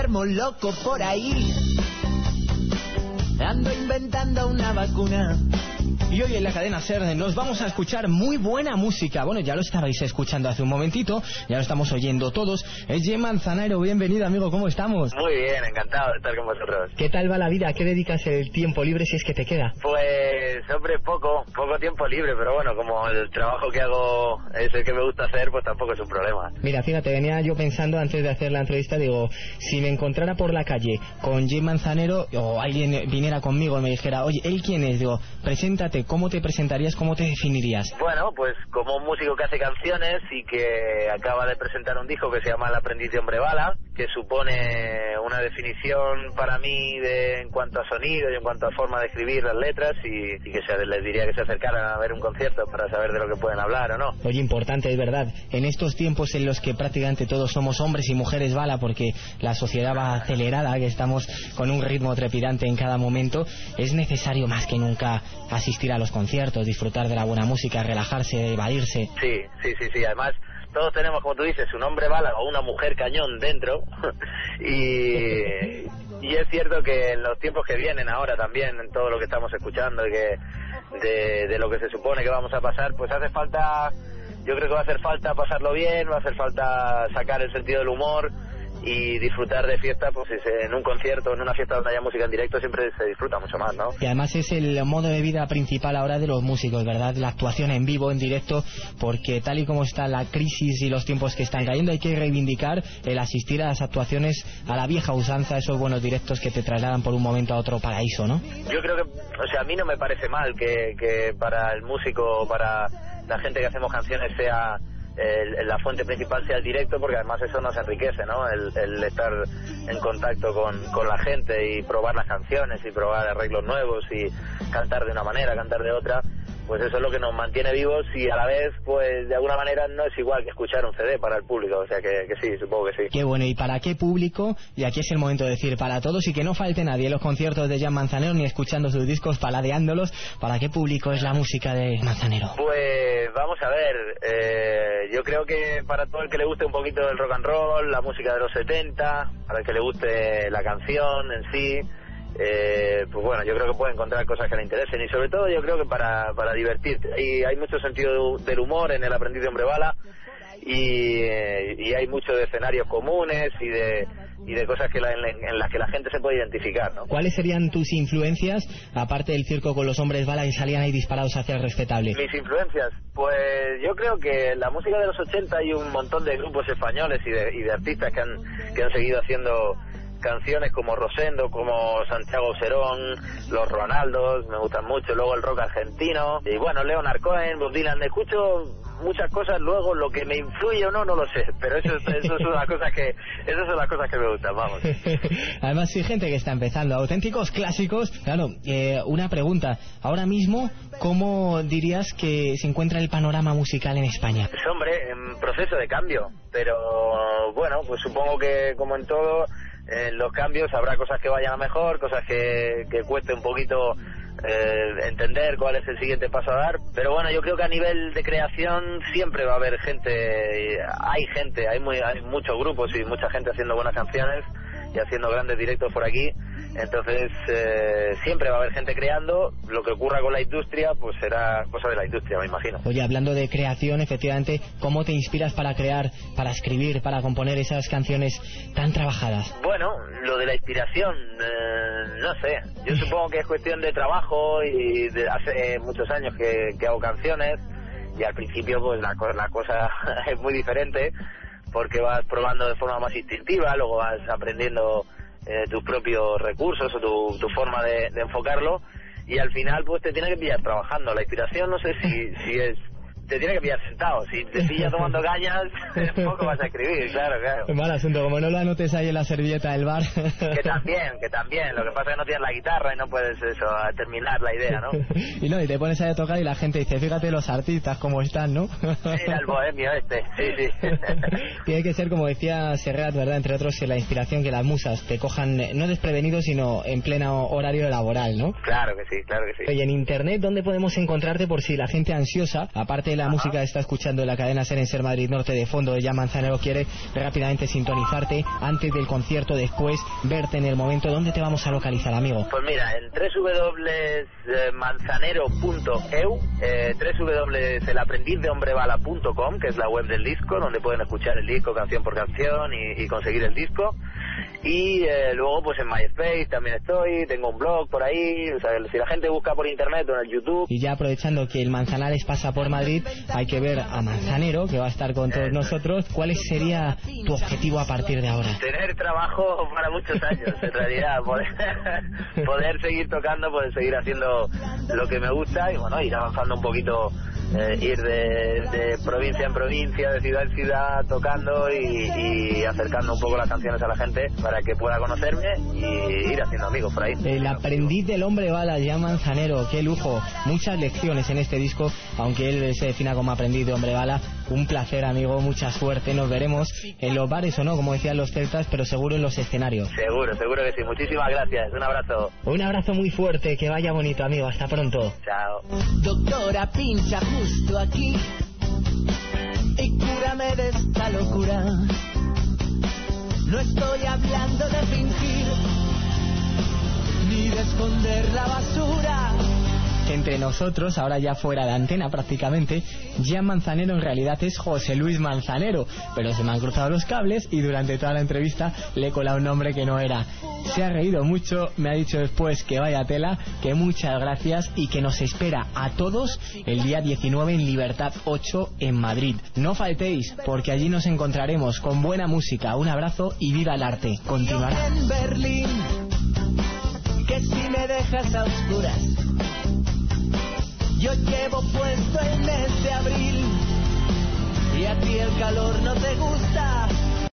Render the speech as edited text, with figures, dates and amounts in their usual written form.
enfermo, loco por ahí. Ando inventando una vacuna. Y hoy en la cadena SER nos vamos a escuchar muy buena música. Bueno, ya lo estabais escuchando hace un momentito, ya lo estamos oyendo todos. Es Jem Manzanero, bienvenido amigo, ¿cómo estamos? Muy bien, encantado de estar con vosotros. ¿Qué tal va la vida? ¿A qué dedicas el tiempo libre si es que te queda? Pues, hombre, poco tiempo libre, pero bueno, como el trabajo que hago es el que me gusta hacer, pues tampoco es un problema. Mira, fíjate, venía yo pensando antes de hacer la entrevista, digo, si me encontrara por la calle con Jem Manzanero o alguien viniera conmigo y me dijera, oye, ¿él quién es? Digo, preséntate, ¿cómo te presentarías, cómo te definirías? Bueno, pues como un músico que hace canciones y que acaba de presentar un disco que se llama El aprendiz de hombre bala, que supone una definición para mí en cuanto a sonido y en cuanto a forma de escribir las letras y que les diría que se acercaran a ver un concierto para saber de lo que pueden hablar o no. Oye, importante, es verdad, en estos tiempos en los que prácticamente todos somos hombres y mujeres bala porque la sociedad va acelerada, que estamos con un ritmo trepidante en cada momento, es necesario más que nunca asistir a los conciertos, disfrutar de la buena música, relajarse, evadirse. Sí, además todos tenemos, como tú dices, un hombre bala o una mujer cañón dentro y es cierto que en los tiempos que vienen ahora también, en todo lo que estamos escuchando y que de lo que se supone que vamos a pasar, pues hace falta, yo creo que va a hacer falta pasarlo bien, va a hacer falta sacar el sentido del humor y disfrutar de fiesta, pues en un concierto, en una fiesta donde haya música en directo siempre se disfruta mucho más, ¿no? Y además es el modo de vida principal ahora de los músicos, ¿verdad? La actuación en vivo, en directo, porque tal y como está la crisis y los tiempos que están cayendo, hay que reivindicar el asistir a las actuaciones a la vieja usanza, esos buenos directos que te trasladan por un momento a otro paraíso, ¿no? Yo creo que, o sea, a mí no me parece mal que para el músico, para la gente que hacemos canciones sea la fuente principal sea el directo, porque además eso nos enriquece, ¿no? El estar en contacto con la gente y probar las canciones y probar arreglos nuevos y cantar de una manera, cantar de otra, pues eso es lo que nos mantiene vivos y a la vez, pues de alguna manera no es igual que escuchar un CD para el público, o sea que sí, supongo que sí. Qué bueno, ¿y para qué público? Y aquí es el momento de decir para todos y que no falte nadie en los conciertos de Jem Manzanero ni escuchando sus discos, paladeándolos. ¿Para qué público es la música de Manzanero? Pues vamos a ver, yo creo que para todo el que le guste un poquito del rock and roll, la música de los 70, para el que le guste la canción en sí, pues bueno, yo creo que puede encontrar cosas que le interesen y sobre todo yo creo que para divertirte. Y hay mucho sentido del humor en El aprendiz de hombre bala y hay mucho de escenarios comunes y de cosas en las que la gente se puede identificar, ¿no? ¿Cuáles serían tus influencias, aparte del circo con los hombres bala y salían ahí disparados hacia el respetable? Mis influencias, pues yo creo que la música de los 80 hay un montón de grupos españoles y de artistas que han seguido haciendo canciones como Rosendo, como Santiago Serón, los Ronaldos, me gustan mucho, luego el rock argentino, y bueno, Leonard Cohen, Bob Dylan, escucho muchas cosas, luego lo que me influye o no lo sé, pero eso son las cosas que me gustan, vamos. Además hay gente que está empezando, auténticos clásicos. Claro, una pregunta, ahora mismo, ¿cómo dirías que se encuentra el panorama musical en España? Pues hombre, en proceso de cambio, pero bueno, pues supongo que como en todo, en los cambios habrá cosas que vayan a mejor, cosas que cueste un poquito entender cuál es el siguiente paso a dar, pero bueno, yo creo que a nivel de creación siempre va a haber gente, hay muchos grupos y mucha gente haciendo buenas canciones y haciendo grandes directos por aquí, entonces siempre va a haber gente creando. Lo que ocurra con la industria pues será cosa de la industria, me imagino. Oye, hablando de creación, efectivamente, ¿cómo te inspiras para crear, para escribir, para componer esas canciones tan trabajadas? Bueno, lo de la inspiración, no sé, yo supongo que es cuestión de trabajo y hace muchos años que hago canciones y al principio pues la cosa es muy diferente porque vas probando de forma más instintiva, luego vas aprendiendo tus propios recursos o tu forma de enfocarlo y al final pues te tiene que pillar trabajando. La inspiración no sé si es, te tiene que pillar sentado, si te pillas tomando cañas poco vas a escribir, claro. Es mal asunto, como no lo anotes ahí en la servilleta del bar. Que también, lo que pasa es que no tienes la guitarra y no puedes terminar la idea, ¿no? Y te pones ahí a tocar y la gente dice, fíjate los artistas cómo están, ¿no? Era el bohemio sí. Tiene que ser, como decía Serrat, ¿verdad? Entre otros, que la inspiración, que las musas te cojan no desprevenidos, sino en pleno horario laboral, ¿no? Claro que sí. Oye, en internet, ¿dónde podemos encontrarte por si la gente ansiosa, aparte de la música que está escuchando en la cadena SER en Ser Madrid Norte de fondo de Jan Manzanero quiere rápidamente sintonizarte antes del concierto, después verte en el momento. ¿Dónde te vamos a localizar, amigo? Pues mira, en www.manzanero.eu, www.elaprendizdehombrebala.com, que es la web del disco, donde pueden escuchar el disco canción por canción y conseguir el disco. Y luego pues en MySpace también estoy, tengo un blog por ahí, o sea, si la gente busca por internet o en el YouTube. Y ya aprovechando que el Manzanares pasa por Madrid, hay que ver a Manzanero, que va a estar con todos nosotros. ¿Cuál sería tu objetivo a partir de ahora? Tener trabajo para muchos años, en realidad, poder seguir tocando, poder seguir haciendo lo que me gusta y bueno, ir avanzando un poquito, ir de provincia en provincia, de ciudad en ciudad, tocando y acercando un poco las canciones a la gente para que pueda conocerme y ir haciendo amigos por ahí. El aprendiz del hombre bala, Jan Manzanero, qué lujo, muchas lecciones en este disco, aunque él se defina como aprendiz de hombre bala. Un placer, amigo, mucha suerte, nos veremos en los bares o no, como decían los celtas, pero seguro en los escenarios. Seguro que sí, muchísimas gracias, un abrazo. Un abrazo muy fuerte, que vaya bonito, amigo, hasta pronto. Chao. Doctora, pincha justo aquí y cúrame de esta locura. No estoy hablando de fingir ni de esconder la basura. Entre nosotros, ahora ya fuera de antena prácticamente, Jan Manzanero en realidad es José Luis Manzanero, pero se me han cruzado los cables y durante toda la entrevista le he colado un nombre que no era. Se ha reído mucho, me ha dicho después que vaya tela, que muchas gracias y que nos espera a todos el día 19 en Libertad 8 en Madrid. No faltéis, porque allí nos encontraremos con buena música. Un abrazo y viva el arte. Continuará. En Berlín, que si me dejas a oscuras, yo llevo puesto el mes de abril y a ti el calor no te gusta.